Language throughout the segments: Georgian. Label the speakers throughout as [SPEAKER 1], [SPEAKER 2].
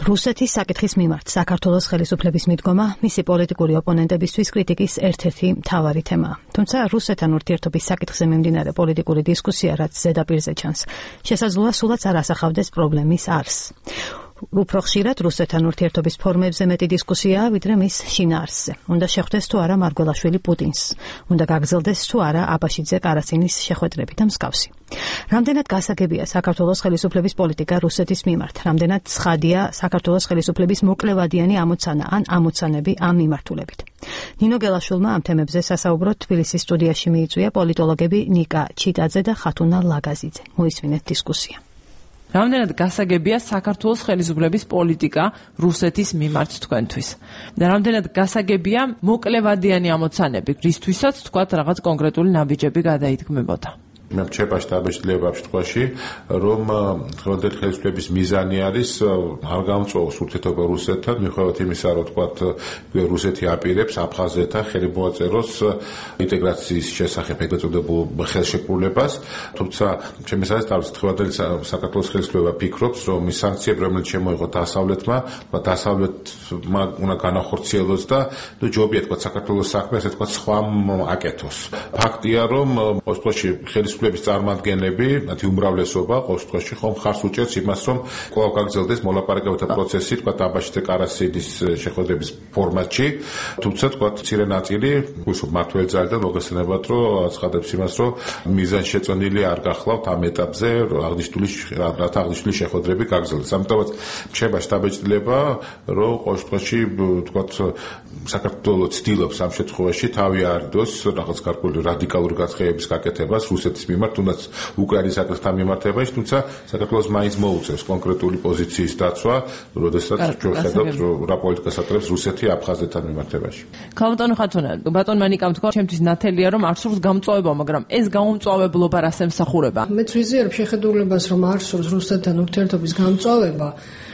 [SPEAKER 1] რუსეთის საკითხის მიმართ საქართველოს ხელისუფლების მიდგომა მისი პოლიტიკური ოპონენტებისთვის კრიტიკის ერთ-ერთი მთავარი თემაა. თუმცა რუსეთთან ურთიერთობის საკითხზე მიმდინარე პოლიტიკური დისკუსია, რაც ზედაპირზე ჩანს, შესაძლოა სულაც არ ასახავდეს პრობლემის არსს. უფრო ხშირად რუსეთთან ურთიერთობის ფორმებზე მეტი დისკუსიაა, ვიდრე მის შინაარსზე. უნდა შეხვდეს თუ არა მარგველაშვილი პუტინს, უნდა გაგრძელდეს თუ არა აბაშიძე ყარაცინის შეხვედრები და მსგავსი. რამდენად გასაგებია საქართველოს ხელისუფლების პოლიტიკა რუსეთის მიმართ, რამდენად ცხადია საქართველოს ხელისუფლების მოკლევადიანი ამოცანა ან ამოცანები ამ მიმართულებით. ნინო გელაშვილმა ამ თემებზე სასაუბროდ თბილისის სტუდიაში მიიწვია პოლიტოლოგები ნიკა ჩიტაძე და ხათუნა ლაგაზიძე. მოისმინეთ დისკუსია.
[SPEAKER 2] რამდენად გასაგებია საქართველოს ხელისუფლების პოლიტიკა რუსეთის მიმართ თქვენთვის და რამდენად გასაგებია მოკლევადიანი ამოცანები, რისთვისაც თქვათ რაღაც კონკრეტული ნაბიჯები გადაითქმებოდა.
[SPEAKER 3] მე რჩება შტაბეშლება შემთხვევაში, რომ ხელმძღვანელი ხელისუფლების მიზანი არის არ გამწვავოს ურთიერთობა რუსეთთან, მიუხედავად იმისა, რომ თქვათ რუსეთი აპირებს აფხაზეთთან ხელი მოაწეროს ინტეგრაციის შესახებ ეგრეთწოდებულ ხელშეკრულებას, თუმცა ჩემს აზრით ხელმძღვანელი საქართველოს ხელისუფლება ფიქრობს, რომ ის სანქციები, რომელიც შემოიღო დასავლეთმა, დასავლეთმა უნდა განახორციელოს და ჯობია თქვათ საქართველოს საქმე ასე თქვათ სხვა აკეთოს. ფაქტია, რომ ოსლოში ხელისუფლების წარმომადგენლები, მათი უმრავლესობა ყოველ შემთხვევაში ხომ ხარს უჭერს იმას, რომ კვლავ გაგრძელდეს მოლაპარაკებათა პროცესი, თქვათ აბაშიძე ყარასინის შეხვედრების ფორმატში, თუმცა თქვათ მცირე ნაწილი მმართველი ძალიდან მოგესალმებათ, რომ აცხადებს იმას, რომ მიზანშეწონილი არ გახლავთ ამ ეტაპზე აღნიშნული შეხვედრები გაგრძელდეს. ამიტომაც რჩება შტაბეჭდილება, რომ ყოველ შემთხვევაში თქვათ საქართველოს ცდილობს ამ შემთხვევაში თავი აარიდოს რაღაც გარკვეული რადიკალური გაცხეების გაკეთებას რუსეთის მიმართ, თუნდაც უკრაინის საკითხთან მიმართებაში, თუმცა საქართველოს მაინც მოუწევს კონკრეტული პოზიციის დაცვა, როდესაც ხედავთ რა პოლიტიკას აკეთებს რუსეთი აფხაზეთთან მიმართებაში.
[SPEAKER 2] ქალბატონო ხათუნა, ბატონმა ნიკამ თქვა, ჩემთვის ნათელია, რომ არ სურს გამწვავება, მაგრამ ეს გაუმწვავებლობა რას ემსახურება?
[SPEAKER 4] მეც ვიზიარებ შეხედულებას, რომ არ სურს რუსეთთან ურთიერთობის გამწვავება.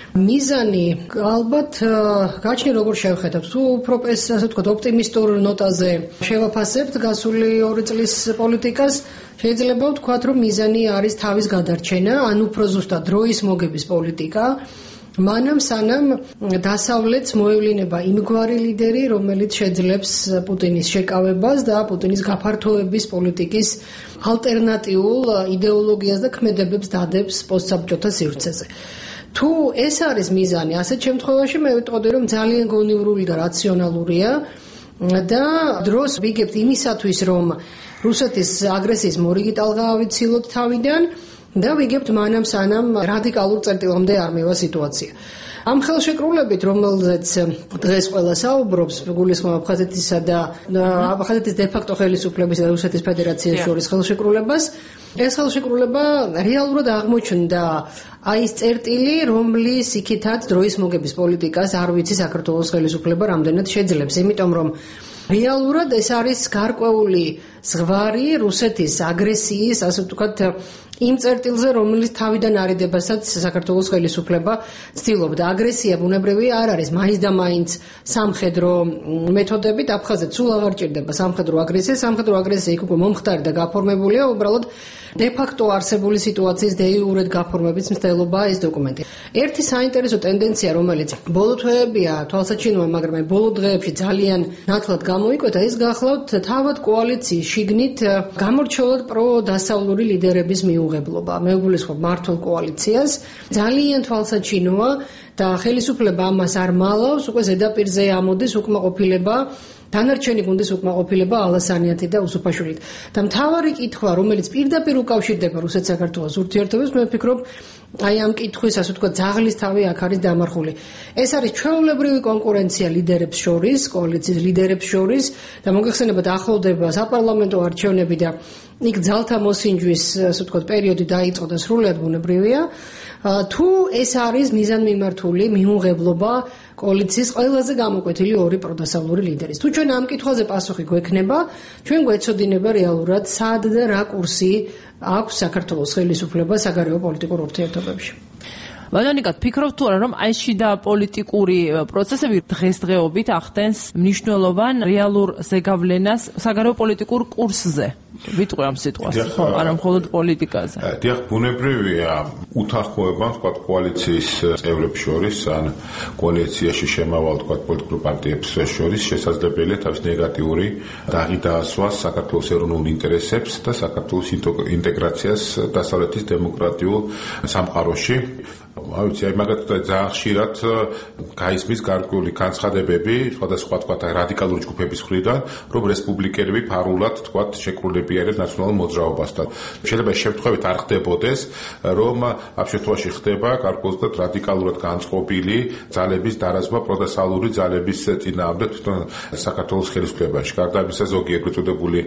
[SPEAKER 4] მიზანი ალბათ გაჩნია როგორ შევხედავთ. თუ უფრო ასე ვთქვათ ოპტიმისტურ ნოტაზე შევაფასებთ გასული 2 წლის პოლიტიკას, შეიძლება ვთქვათ, რომ მიზანი არის თავის გადარჩენა, ან უფრო ზუსტად დროის მოგების პოლიტიკა. მანამ სანამ დასავლეთს მოევლინება იმგვარი ლიდერი, რომელიც შეძლებს პუტინის შეკავებას და პუტინის გაფართოების პოლიტიკის ალტერნატიულ იდეოლოგიას და ქმედებებს დადებს პოსტსაბჭოთა სივრცეზე. თუ ეს არის მიზანი, ასეთ შემთხვევაში მე ვიტყოდი, რომ ძალიან გონივრული და რაციონალურია და დროს ვიგებთ იმისათვის, რომ რუსეთის აგრესიის მორიგი ტალღა ავიცილოთ თავიდან და ვიგებთ მანამ სანამ რადიკალურ წერტილამდე არ მევა სიტუაცია. ამ ხელშეკრულებით, რომელზეც დღეს ყველა საუბრობს, გულისხმობ აფხაზეთისა და აფხაზეთის დე-ფაქტო ხელისუფლების და რუსეთის ფედერაციის შორის ხელშეკრულებას, ეს ხელშეკრულება რეალურად აღმოჩნდა აი ეს წერტილი, რომლის იქითაც დროის მოგების პოლიტიკას არ ვიცი საქართველოს ხელისუფლება რამდენად შეძლებს, იმიტომ რომ რეალურად ეს არის გარკვეული ზღვარი რუსეთის აგრესიის, ასე ვთქვათ, იმ წერტილზე, რომელიც თავიდან არიდებასაც საქართველოს ხელისუფლება ცდილობდა. აგრესია ბუნებრივია არ არის მაინც და მაინც სამხედრო მეთოდებით, აფხაზეთს სულ აღარ ჭირდება სამხედრო აგრესია, სამხედრო აგრესია იქ უკვე მომხდარი და გაფორმებულია, უბრალოდ დე-ფაქტო არსებული სიტუაციის დე-იურედ გაფორმების მცდელობაა ეს დოკუმენტი. ერთი საინტერესო ტენდენცია, რომელიც ბოლო თვეებია თვალსაჩინოა, მაგრამ აი ბოლო დღეებში ძალიან ნათლად გამოიკვეთა, ის გახლავთ თავად კოალიციის შიგნით გამორჩეულად პრო-დასავლური ლიდერების მიუღებლობა. მე ვგულისხმობ მართლ კოალიციას, ძალიან თვალსაჩინოა და ხელისუფლება ამას არ მალავს, უკვე ზედაპირზე ამოდის უკმაყოფილება, დანარჩენი გუნდის უკმაყოფილება ალასანიათი და უსუფაშვილით. და მთავარი კითხვა, რომელიც პირდაპირ უკავშირდება რუსეთ-საქართველოს ურთიერთობებს, მე ვფიქრობ, აი ამ კითხვის, ასე ვთქვათ, ძაღლის თავი აქ არის დამარხული. ეს არის ჩვეულებრივი კონკურენცია ლიდერებს შორის, კოალიციის ლიდერებს შორის და მოგეხსენებათ ახლოვდება საპარლამენტო არჩევნები და იქ ძალთა მოსინჯვის, ასე ვთქვათ, პერიოდი დაიწყო და სრულად ბუნებრივია. თუ ეს არის მიზანმიმართული მიუღებლობა კოალიციის ყველაზე გამოკვეთილი ორი პროდასავლური ლიდერის. თუ ჩვენ ამ კითხვაზე პასუხი გვექნება, ჩვენ გვეცოდინება რეალურად სად და რა კურსი აქვს საქართველოს ხელისუფლებას საგარეო პოლიტიკურ ურთიერთობებში.
[SPEAKER 2] ბატონიკა, ფიქრობთ თუ არა, რომ აი შიდა პოლიტიკური პროცესები დღესდღეობით ახდენს მნიშვნელოვან რეალურ ზეგავლენას საგარეო პოლიტიკურ კურსზე? ვიტყვი ამ სიტყვას, ხო, არა მხოლოდ პოლიტიკაზე.
[SPEAKER 3] დიახ, ბუნებრივია უთანხმოება, თქვა, კოალიციის წევრებს შორის, ან კოალიციაში შემავალ, თქვა, პოლიტიკურ პარტიებს შორის შესაძლებელია თავის ნეგატიური დაღი დაასვას საქართველოს ეროვნულ ინტერესებს და საქართველოს ინტეგრაციას დასავლეთის დემოკრატიულ სამყაროში. ვიცი, მაგათაც ძალიან ხშირად გაისმის გარკვეული განცხადებები, სხვადასხვა თქვა რადიკალური ჯგუფების მხრიდან, რომ რესპუბლიკელები ფარულად თქვა შეკრულებიან ნაციონალურ მოძრაობასთან. შეიძლება შემთხვევით არ ხდებოდეს, რომ ამ შემთხვევაში ხდება გარკვეულად რადიკალურად განწყობილი ძალების დარაზმა პროდასალური ძალების წინააღმდეგ თვითონ საქართველოს ხელისუფლებაში. გარდა ამისა, ზოგი ეგრეთ წოდებული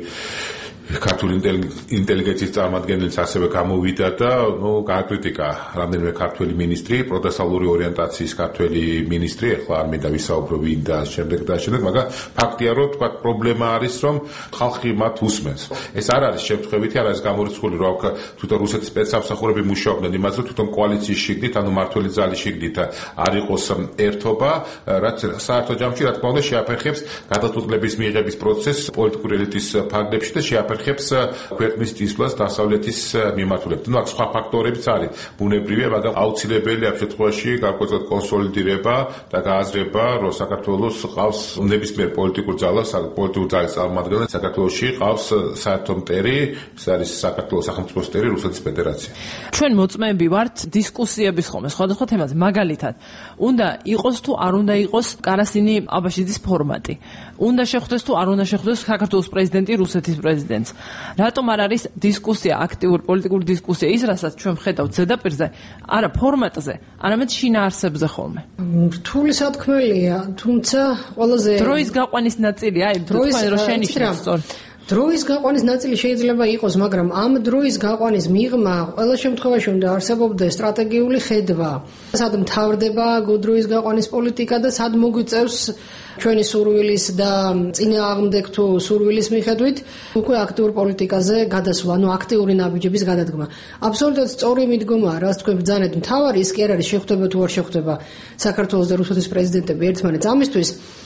[SPEAKER 3] ქართული ინტელიგენციის წარმომადგენელიც ასევე გამოვიდა და გააკრიტიკა რამდენიმე ქართველი მინისტრი, პროდასალური ორიენტაციის ქართველი მინისტრი, ახლა არ მინდა ვისაუბრო ვინ და შემდეგ, მაგრამ ფაქტია, რომ თქვა პრობლემა არის, რომ ხალხი მათ უსმენს. ეს არ არის შემთხვევითი, არ არის გამორიცხული, რომ თვითონ რუსეთის სპეცსამსახურები მუშაობდნენ იმაზე, რომ თვითონ კოალიციის შიგნით, ანუ მართველი ძალის შიგნით არ იყოს ერთობა, რაც საერთო ჯამში, რა თქმა უნდა, შეაფერხებს გადაწყვეტილების მიღების პროცესს პოლიტიკური ელიტის ფარგლებში და შეაფერხებს ქვეყნის წინსვლას დასავლეთის მიმართულებით. აქ სხვა ფაქტორებიც არის. ბუნებრივია, მაგრამ აუცილებელია ამ შემთხვევაში გარკვეულად კონსოლიდირება და გააზრება, რომ საქართველოს ყავს ნებისმიერ პოლიტიკურ ძალას, პოლიტიკური ძალის წარმომადგენელი საქართველოში ყავს საერთო მტერი, ეს არის საქართველოს სახელმწიფოს მტერი რუსეთის ფედერაცია.
[SPEAKER 2] ჩვენ მოწმეები ვართ დისკუსიების ხოლმე სხვადასხვა თემაზე. მაგალითად, უნდა იყოს თუ არ უნდა იყოს კარასინი აბაშიძის ფორმატი. უნდა შეხვდეს თუ არ უნდა შეხვდეს საქართველოს პრეზიდენტი რუსეთის პრეზიდენტს. რატომ არ არის დისკუსია, აქტიური პოლიტიკური დისკუსია ის, რასაც ჩვენ ვხედავთ ზედაპირზე, არა ფორმატზე, არამედ შინაარსებზე ხოლმე.
[SPEAKER 4] რთული სათქმელია, თუმცა ყველაზე
[SPEAKER 2] დროის გაყვანის ნაწილია, თქვენ რო შენიშნეთ სწორ.
[SPEAKER 4] დროის გაყვანის ნაწილი შეიძლება იყოს, მაგრამ ამ დროის გაყვანის მიღმა ყველა შემთხვევაში უნდა არსებობდეს სტრატეგიული ხედვა. სად მთავრდება დროის გაყვანის პოლიტიკა და სად მოგვიწევს ჩვენი სურვილის და წინააღმდეგ თუ სურვილის მიხედვით უკვე აქტიურ პოლიტიკაზე გადასვლა, ანუ აქტიური ნაბიჯების გადადგმა. აბსოლუტურად სწორი მიდგომაა, რაც თქვენ ბრძანეთ, მთავარი ის კი არ არის შეხვდება თუ არ შეხვდება საქართველოს და რუსეთის პრეზიდენტები ერთმანეთს. ამისთვის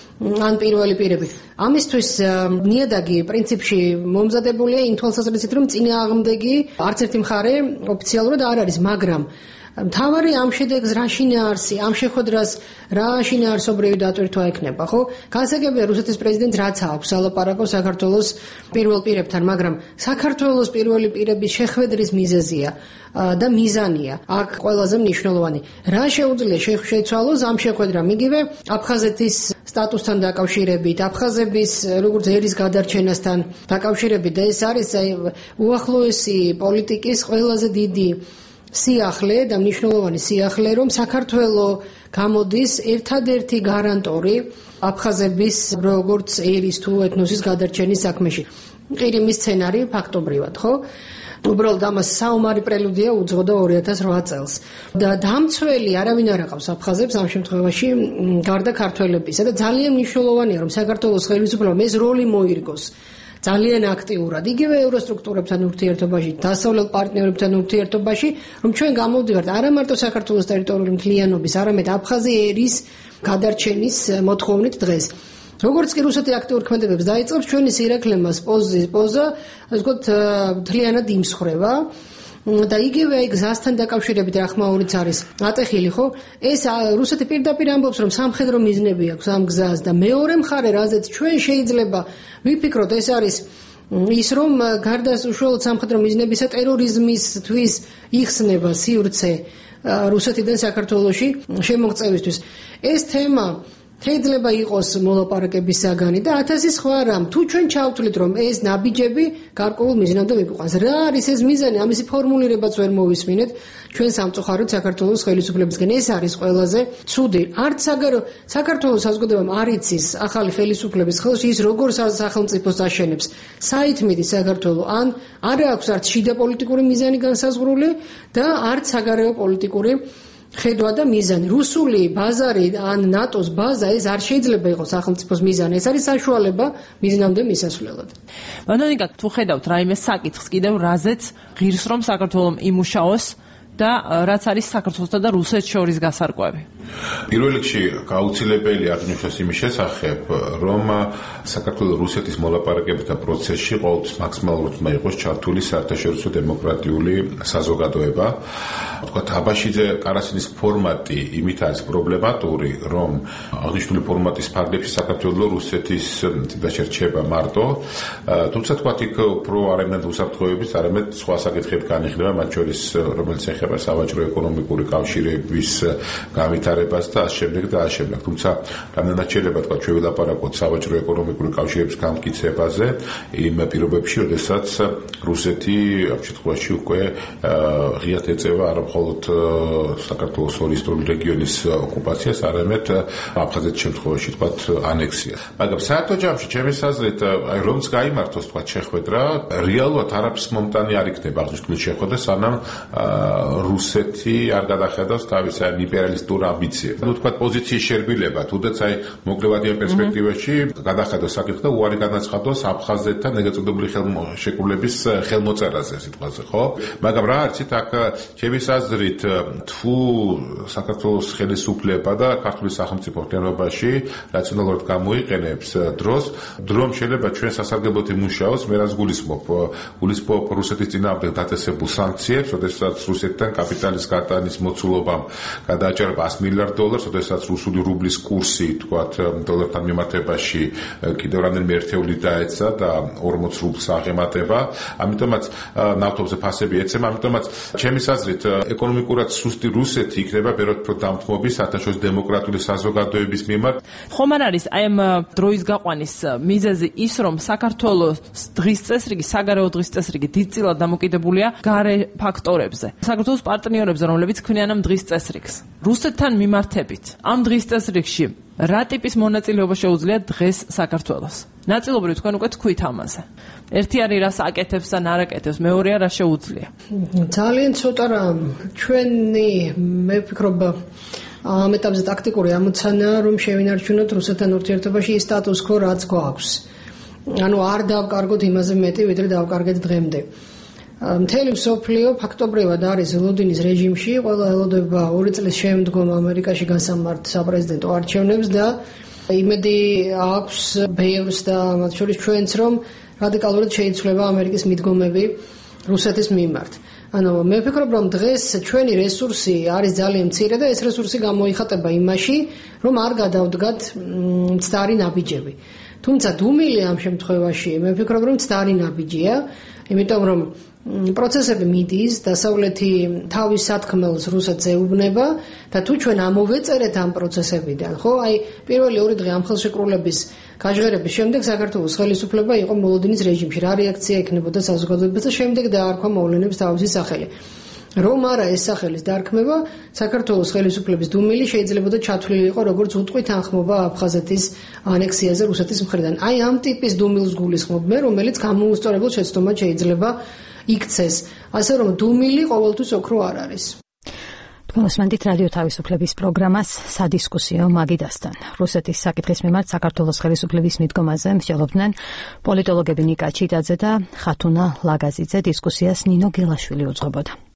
[SPEAKER 4] ან პირველი პირები. ამისთვის ნიადაგი პრინციპში მომზადებულია იმ თვალსაზრისით, რომ წინააღმდეგი არც ერთი მხარე ოფიციალურად არ არის, მაგრამ მთავარი ამ შედეგს რა შინაარსი, ამ შეხვედრას რა შინაარსობრივი დატვირთვა ექნება, ხო? განსაკუთრებით რუსეთის პრეზიდენტს რაც აქვს ალაპარაკო საქართველოს პირველ პირებთან, მაგრამ საქართველოს პირველი პირების შეხვედრის მიზეზია და მიზანია აქ ყველაზე მნიშვნელოვანი. რა შეუძლია შეცვალოს ამ შეხვედრამ იგივე აფხაზეთის სტატუსთან დაკავშირებით, აფხაზების როგორც ერის გადარჩენასთან დაკავშირებით და ეს არის უახლოესი პოლიტიკის ყველაზე დიდი სიახლე და მნიშვნელოვანი სიახლე, რომ საქართველო გამოდის ერთადერთი გარანტორი აფხაზების როგორც ერის თუ ეთნოსის გადარჩენის საქმეში. ყირიმის სცენარი ფაქტობრივად, ხო? უბრალოდ ამას საომარი პრელუდია უძღოდა 2008 წელს. და დამცველი არავინ არ აყავს აფხაზებს ამ შემთხვევაში გარდა ქართველებისა და ძალიან მნიშვნელოვანია, რომ საქართველოს ხელისუფლებამ ეს როლი მოირგოს. ძალიან აქტიურად, იგივე ევროსტრუქტურებთან ურთიერთობაში, დასავლელ პარტნიორებთან ურთიერთობაში, რომ ჩვენ გამოვდივართ არა მარტო საქართველოს ტერიტორიული მთლიანობის, არამედ აფხაზეთის გადარჩენის მოთხოვნით დღეს. როგორც კი რუსეთი აქტიურ ქმედებებს დაიწყებს, ჩვენი სირაქლემას პოზა, ასე ვთქვათ, მთლიანად იმსხვრება. და იგივე გზასთან დაკავშირებით რა ხმა ორიც არის ატეხილი, ხო? ეს რუსეთი პირდაპირ ამბობს, რომ სამხედრო მიზნები აქვს ამ გზას და მეორე მხარე, რაზეც ჩვენ შეიძლება ვიფიქროთ, ეს არის ის, რომ გარდა უშუალოდ სამხედრო მიზნებისა ტერორიზმისთვის იხსნება სივრცე რუსეთიდან საქართველოში შემოღწევისთვის. ეს თემა შეიძლება იყოს მოლაპარაკების საგანი და 1000 სხვა რამ. თუ ჩვენ ჩავთვლით, რომ ეს ნაბიჯები გარკვეულ მიზნამდე ვიყვანს. რა არის ეს მიზანი? ამისი ფორმულირებაც ვერ მოვისმინეთ ჩვენ სამწუხაროდ საქართველოს ხელისუფლებისგან. ეს არის ყველაზე ცუდი. არც საქართველოს საზოგადოებამ არ იცის ახალი ხელისუფლების ხელში ის როგორ სახელმწიფოს აშენებს. საითმიდი საქართველო ან არ აქვს არც შიდა პოლიტიკური მიზანი განსაზღვრული და არც საგარეო პოლიტიკური ხედვა და მიზანი. რუსული ბაზარი ან ნატოს ბაზა ეს არ შეიძლება იყოს სახელმწიფოს მიზანი. ეს არის საშუალება მიზნამდე მისასვლელად.
[SPEAKER 2] მანონიკა, თუ ხედავთ რაიმე საკითხს კიდევ რაზეც ღირს რომ საქართველოს იმუშაოს და რაც არის საქართველოსა და რუსეთს შორის გასარკვევი.
[SPEAKER 3] პირველ რიგში გაუცილებელი აღნიშნოს იმის შესახებ, რომ საქართველოს რუსეთის მოლაპარაკებათა პროცესში ყოველთვის მაქსიმალურად უნდა იყოს ჩართული საერთაშორისო დემოკრატიული საზოგადოება. თქვათ, აბაშიძე კარასინის ფორმატი იმით არის პრობლემატური, რომ აღნიშნული ფორმატის ფარგლებში საქართველოს რუსეთის წინაშე რჩება მარტო, თუმცა თქვათ, იქ უფრო არამედ უსაფრთხოების, არამედ სხვა საკითხები განიხილება, მათ შორის რომელიც ეხება სავაჭრო ეკონომიკური კავშირების განვითარებას და ამავდროულად. თუმცა რამდენად შეიძლება თქვა ჩვენ ვილაპარაკოთ სავაჭრო ეკონომიკური კავშირების გამტკიცებაზე იმ პირობებში, როდესაც რუსეთი ამ შემთხვევაში უკვე ღიად ეწევა არა მხოლოდ საქართველოს სოციალისტური რეგიონის ოკუპაციას, არამედ აფხაზეთის შემთხვევაში თქვა ანექსიას. მაგრამ საერთო ჯამში ჩემის აზრით, აი რომც გაიმართოს თქვა შეხვედრა, რეალურად არაფრის მომტანი არ იქნება აღნიშნული შეხვედრა, სანამ რუსეთი არ გადახედავს თავის იმპერიალისტურ ამბიციებს. თქვა პოზიციის შერბილება, თუნდაც აი მოკლევადიან პერსპექტივაში გადახედოს საკითხი და უარი განაცხადოს აფხაზეთთან ეგრეთწოდებული ხელშეკრულების ხელმოწერაზე სიტყვაზე, ხო? მაგრამ რა არც აქ ჩემის აზრით, თუ საქართველოს ხელისუფლება და ქართული სახელმწიფო ერთიანობაში რაციონალურად გამოიყენებს დროს შეიძლება ჩვენ სასარგებლოდ იმუშაოს, მე რაც გულისხმობ რუსეთის წინააღმდეგ დაწესებულ სანქციებს, როდესაც რუსეთთან კაპიტალის გატანის მოცულობამ გადააჭარბა $100 მილიარდ, როდესაც რუსული რუბლის კურსი, თქვათ, დოლართან მიმართებაში კიდევ რამდენიმე ერთეული დაეცა და 40 რუბლს აღემატება. ამიტომაც ნავთობზე ფასები ეცემა, ამიტომაც ჩემის აზრით ეკონომიკურად სუსტი რუსეთი იქნება ბევრად უფრო დამთმობის საერთაშორისო დემოკრატიული საზოგადოების მიმართ.
[SPEAKER 2] ხომ არ არის აი ამ დროის გაყვანის მიზეზი ის, რომ საქართველოს დღის წესრიგი, საგარეო დღის წესრიგი დიდწილად დამოკიდებულია გარე ფაქტორებზე. საქართველოს პარტნიორებზე, რომლებიც ქმნიან ამ დღის წესრიგს. რუსეთთან მიმართებით ამ დღის წესრიგში რა ტიპის მონაწილეობა შეუძლია დღეს საქართველოს? ნაწილობრივ თქვენ უკვე თქვით ამაზე. ერთი არის რას აკეთებს და არ აკეთებს, მეორეა რა შეუძლია.
[SPEAKER 4] ძალიან ცოტა რამ ჩვენი მე ვფიქრობ ამ ეტაპზე ტაქტიკური ამოცანაა, რომ შევინარჩუნოთ რუსეთთან ურთიერთობაში ის სტატუს კო, რაც გვაქვს. ანუ არ დავკარგოთ იმაზე მეტი, ვიდრე დავკარგეთ დღემდე. მთელი მსოფლიო ფაქტობრივად არის ელოდინის რეჟიმში, ყველა ელოდება 2 წლის შემდგომ ამერიკაში გასამართ საპრეზიდენტო არჩევნებს და იმედი აქვს ბევრს და მათ შორის ჩვენც, რომ რადიკალურად შეიცვლება ამერიკის მიდგომები რუსეთის მიმართ. ანუ მე ვფიქრობ, რომ დღეს ჩვენი რესურსი არის ძალიან მცირე და ეს რესურსი გამოიხატება იმაში, რომ არ გადავდგათ მცდარი ნაბიჯები. თუმცა დუმილი ამ შემთხვევაში მე ვფიქრობ, რომ მცდარი ნაბიჯია, იმიტომ რომ პროცესები მიდის, დასავლეთი თავის სათქმელს რუსეთს ეუბნება და თუ ჩვენ ამოვეწერეთ ამ პროცესებიდან, ხო, აი პირველი 2 დღე ამ ხელშეკრულების გაჟღერების შემდეგ საქართველოს ხელისუფლება იყო მოლოდინის რეჟიმში, რა რეაქცია ექნებოდა საზოგადოებას და შემდეგ დაარქვა მოვლენებს თავისი სახელი. რომ არა ეს სახელის დარქმება, საქართველოს ხელისუფლების დუმილი შეიძლებოდა ჩათვლილიყო როგორც უტყვი თანხმობა აფხაზეთის ანექსიაზე რუსეთის მხრიდან. აი ამ ტიპის დუმილს გულისხმობ მე, რომელიც გამოუსწორებელ შეცდომად შეიძლება იქცეს. ასე რომ დუმილი ყოველთვის ოქრო არ არის.
[SPEAKER 1] მოსმენთ რადიო თავისუფლების პროგრამას სადისკუსიო მაგიდასთან. რუსეთის საკითხის მიმართ საქართველოს ხელისუფლების მიდგომაზე მსჯელობდნენ პოლიტოლოგები ნიკა ჩიტაძე და ხათუნა ლაგაზიძე. დისკუსიას ნინო გილაშვილი უძღვებოდა.